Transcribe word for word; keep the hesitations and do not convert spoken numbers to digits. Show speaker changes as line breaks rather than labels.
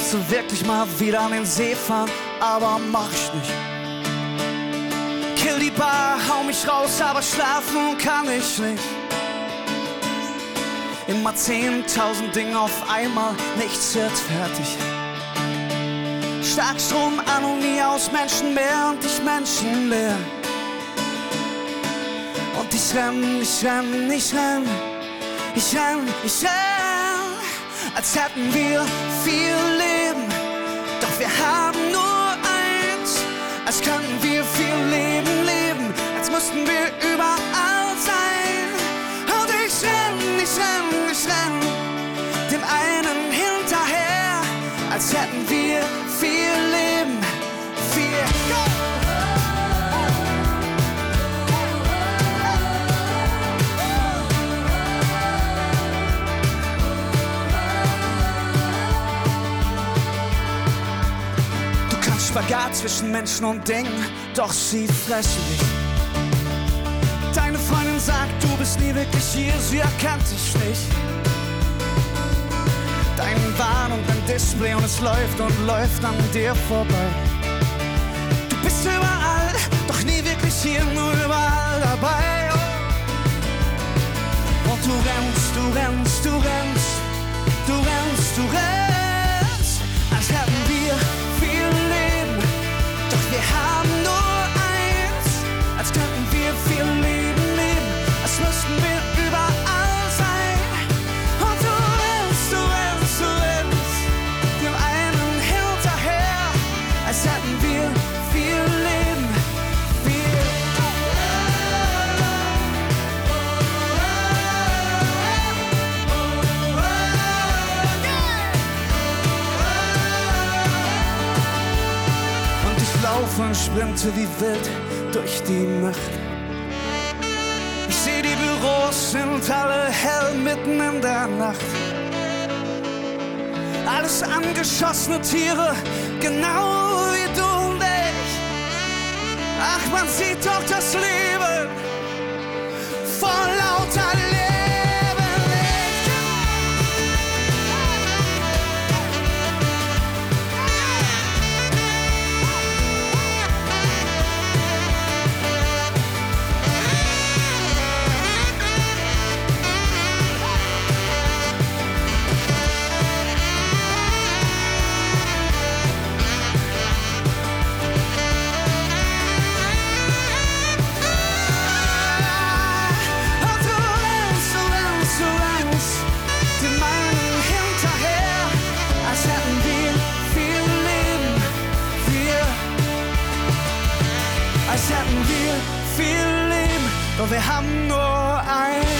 müsste wirklich mal wieder an den See fahren, aber mach ich nicht. Kill die Bar, hau mich raus, aber schlafen kann ich nicht. Immer zehntausend Dinge auf einmal, nichts wird fertig. Starkstrom an und nie aus, Menschen mehr und ich menschenleer. Und ich renn, ich renn, ich renn, ich renn, ich renn, als hätten wir viel Leben, doch wir haben nur eins. Als könnten wir viel Leben leben, als müssten wir überall sein. Und ich renn, ich renn, ich renn, dem einen hinterher, als hätten wir viel Leben, viel Go! Spagat zwischen Menschen und Dingen, doch sie fressen dich. Deine Freundin sagt, du bist nie wirklich hier, sie erkennt dich nicht. Dein Wahn und dein Display und es läuft und läuft an dir vorbei. Du bist überall, doch nie wirklich hier, nur überall dabei. Und du rennst, du rennst, du rennst, du rennst, du rennst, als hätten wir viel Leben, doch wir haben nur eins. Als könnten wir viel Leben leben, als müssten wir überall sein. Und du rennst, du rennst, du rennst, dem einen hinterher, als hätten wir viel Leben, viel. Laufe und sprinte wie wild durch die Nacht. Ich seh, die Büros sind alle hell mitten in der Nacht. Alles angeschossene Tiere, genau wie du und ich. Ach, man sieht doch das Leben vor lauter Leben. Als hätten wir viel Leben, doch wir haben nur eins.